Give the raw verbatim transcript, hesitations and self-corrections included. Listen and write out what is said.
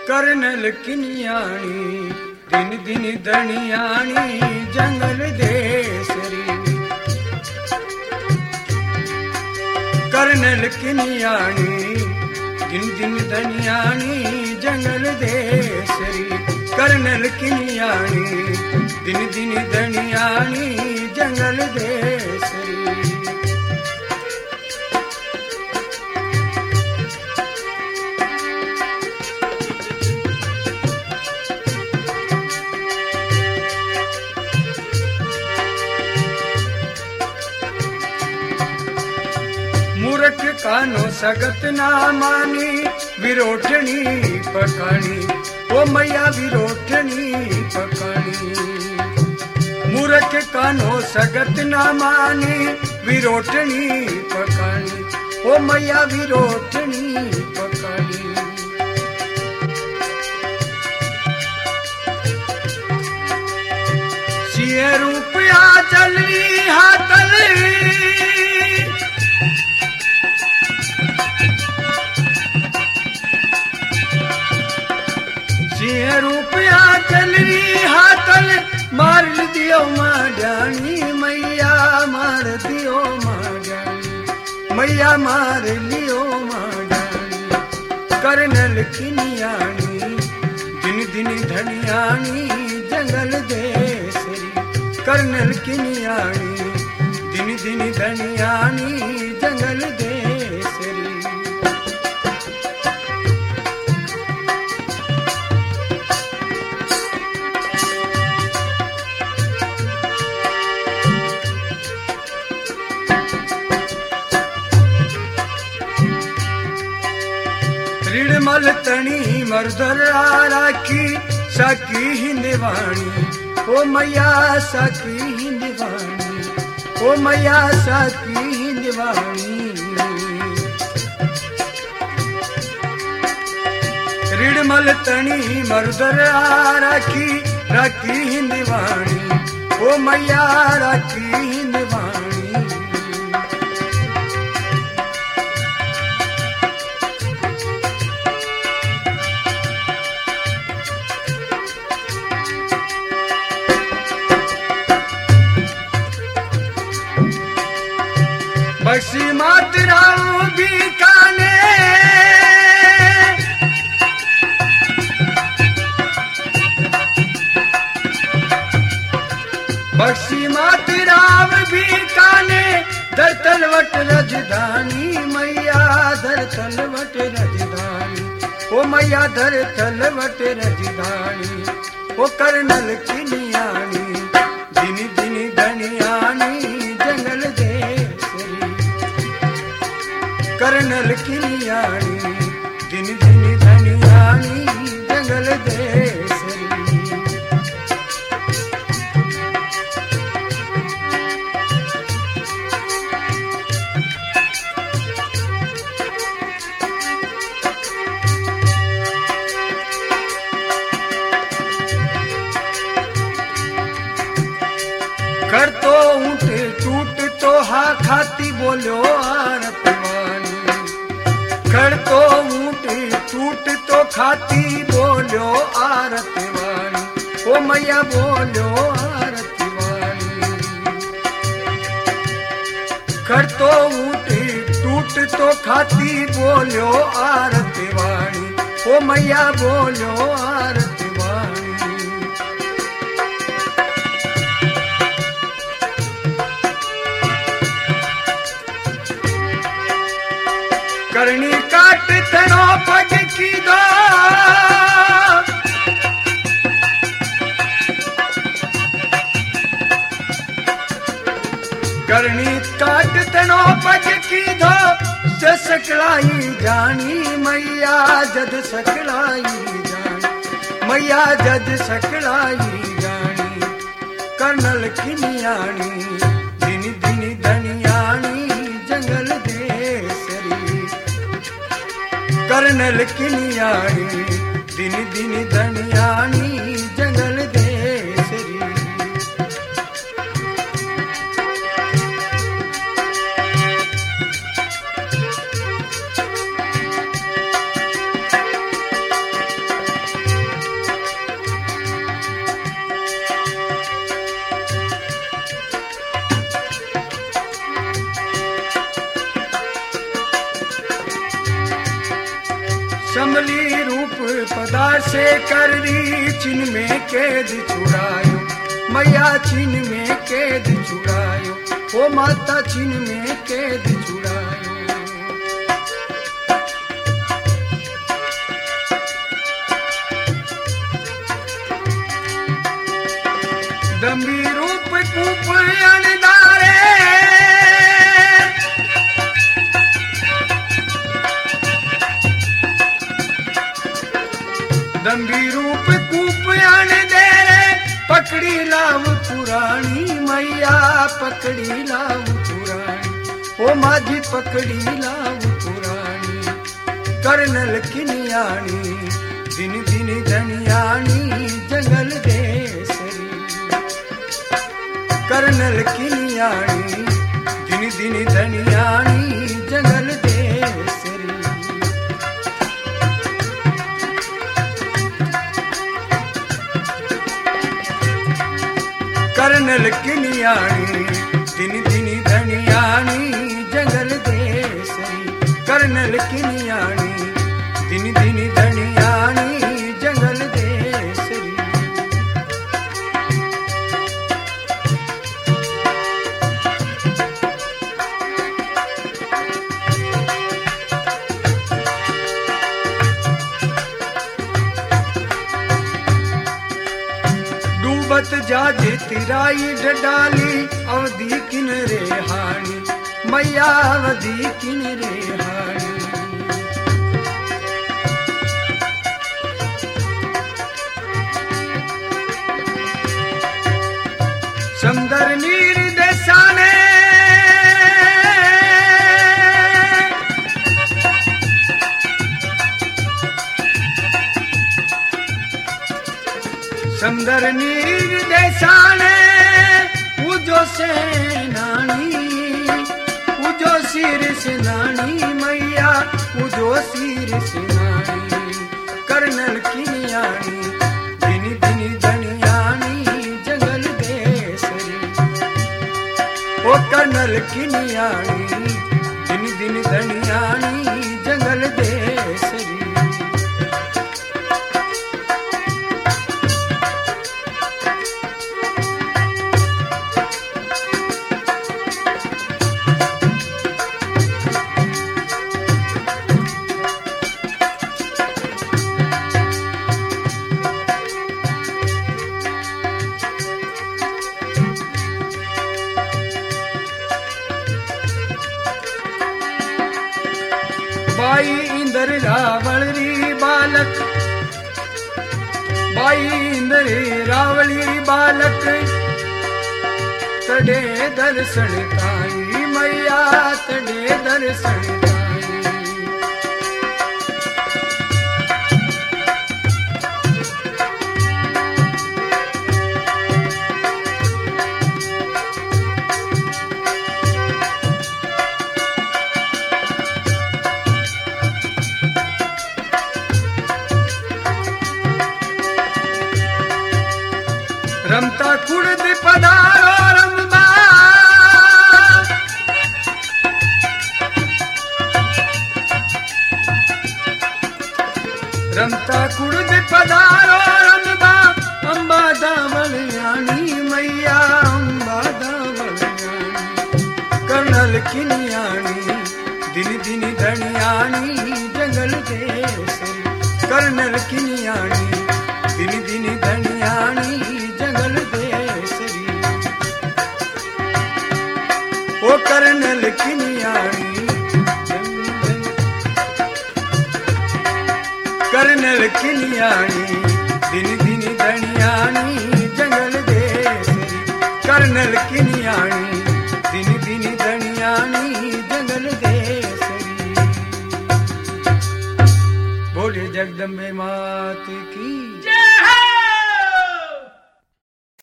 Colonel किनियाणी दिन दिन धनियाणी जंगल Desari. Colonel किनियाणी दिन दिन धनियाणी जंगल देसरी। करनल किनियाणी दिन दिन धनियाणी जंगल देसरी। मूर्ख कानो सगत ना मानी विरोठनी पकानी ओ मैया विरोठनी पकानी। मूर्ख कानो सगत ना मानी विरोठनी पकानी ओ मैया विरोठनी पकानी। सिंह रूपया चली हाथली सिंह रूपया चलरी हाथल मार दियो माड़ानी मैया मार दियो माड़ानी मैया मार लियो माड़ानी। करनल किनियाणी दिन दिन धनियाणी जंगल देसरी। करनल किनियाणी दिन दिन धनियाणी जंगल देसरी। ऋणमल तणी मर्दर राखी सकी हिंदवाणी ओ मैया सकी हिंदवाणी ओ मैया सकी हिंदवाणी। ऋणमल तणी मर्दर राखी राखी हिंदवाणी ओ मैया राखी हिंदवाणी। बक्सी मातराऊ बीकाने बक्सी मातराव बीकाने दर तलवट रजधानी मैया दर तलवट रजधानी ओ मैया दर तलवट रजधानी। ओ करनल किनियाणी दिन दिन धनियाणी जंगल देसरी। करनल किनियाणी दिन दिन धनियाणी जंगल देसरी। कर तो ऊँट टूट तो हा खाती बोलो आरतवानी। कर तो ऊँट टूट तो खाती बोलो आरतवानी ओ मैया बोलो आरतवानी। कर तो ऊँट टूट तो खाती बोलो आरतवानी ओ मैया बोलो आरतवानी। करनी काट थनो पग की दो करनी काट थनो पग की दो जद सकलाई जानी मैया जद सकलाई जानी मैया जद सकलाई जानी। करनल किनियाणी दिन दिन धनियाणी जंगल देसरी। करनल किनियाणी दिन दिन धनियाणी जंगल देसरी। संभली रूप पदार से कर दी चिन्ह में कैद छुड़ायो मैया चिन्ह में कैद छुड़ायो ओ माता चिन्ह में कैद छुड़ायो दम्भी रूप कूप अनदारे दम्भी रूप कूप आने दे रे पकड़ी लाव पुरानी मैया पकड़ी लाव पुरानी ओ माझी पकड़ी लाव पुरानी करनल किनियानी दिन दिन धनियानी जंगल देसरी करनल किनियानी दिन दिन धनियानी जंगल देसरी करनल किनियानी दिन दिन धनियानी जंगल देसरी करनल किनियानी दिन दिन धनियानी जंगल देसरी डूबत जाजे तिराई डडाली अवधि किन रे हानी मैया अवधि किन रे हानी समंदर नीर देसाने समंदर नीर देसाने उजो से नानी उजो सिर से नानी मैया उजो सिर से नानी करनल किनियानी दिन दिन धनियानी जंगल देसरी ओ करनल किनियानी दिन दिन धनियानी जंगल देसरी बाई इंदर रावली बालक बाई इंदर रावली बालक तड़े दर्शन ताई मैया तड़े दर्शन ताई रमता कुड़द पधारो रमबा रमता कुड़द पधारो रमबा अम्बा दावलियानी मैया अम्बा दावलियानी करनल किनियानी दिन दिन धनियानी जंगल देसरी करनल किनियानी दिन दिन धनियानी जंगल देसरी ओ करनल किनियानी करनल किनियानी दिन दिन धनियानी जंगल देसरी करनल किनियानी दिन दिन धनियानी जंगल देसरी बोले जगदम्बे मात की।